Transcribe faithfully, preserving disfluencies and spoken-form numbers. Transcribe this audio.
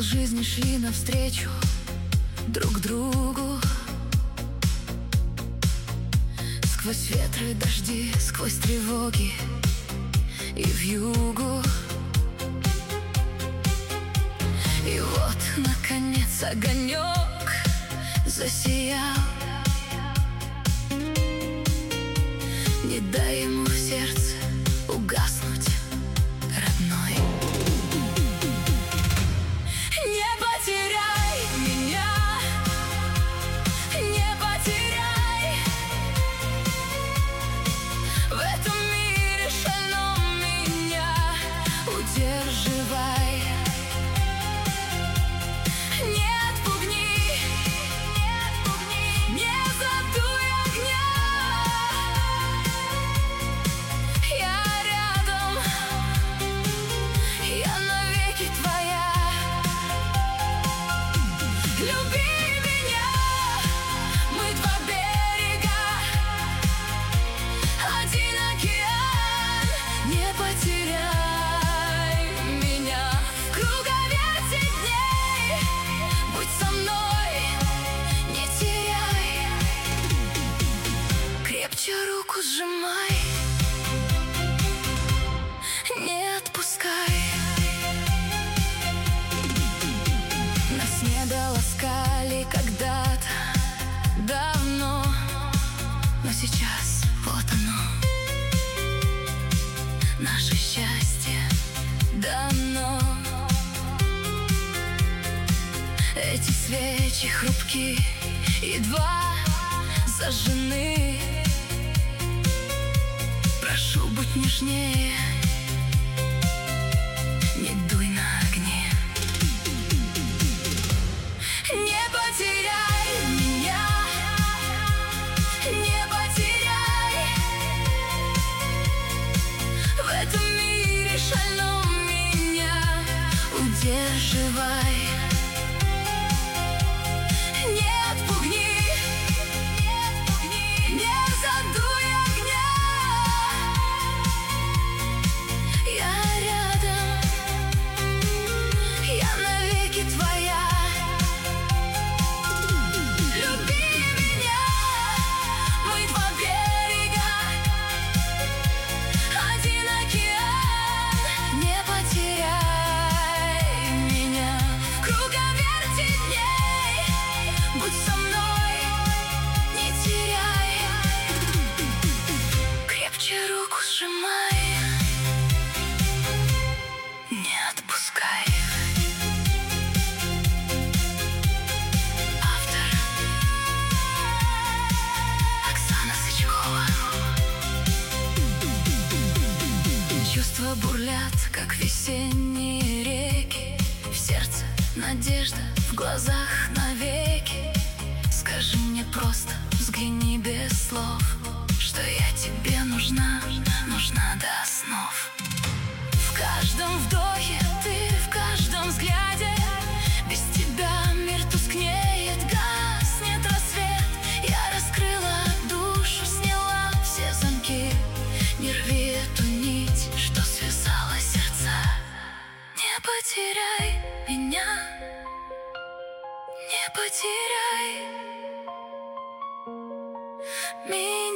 Полжизни шли навстречу друг другу. Сквозь ветры и дожди, сквозь тревоги и вьюгу. И вот, наконец, огонек засиял. Не дай ему в сердце угаснуть, родной. Не потеряй меня, не потеряй. В этом мире шальном меня удерживай. Не отпугни, не отпугни, не задуй огня. Я рядом, я навеки твоя. Люби меня, мы два берега, один океан. Не потеряй меня в круговерти дней. Будь со мной, не теряй. Крепче руку сжимай, не отпускай. Нас не доласкали когда-то давно, но сейчас вот оно, наше счастье дано. Эти свечи хрупкие, едва зажжены. Прошу, будь нежнее, не дуй на огне. Не потеряй меня, не потеряй. В этом мире шальном меня удерживай. Не отпугни, не отпугни, не задуй огня. Я рядом, я навеки твоя. Люби меня, мы два берега, один океан. Не потеряй меня в круговерти дней. Будь со мной, не теряй. Крепче руку сжимай, не отпускай. Автор Оксана Сычкова. Чувства бурлят, как весенние реки. В сердце надежда, в глазах навеки. Скажи мне просто, взгляни без слов, что я тебе нужна, нужна до основ. В каждом вдохе ты, в каждом взгляде. Без тебя мир тускнеет, гаснет рассвет. Я раскрыла душу, сняла все замки. Не рви эту нить, что связала сердца. Не потеряй меня, не потеряй меня.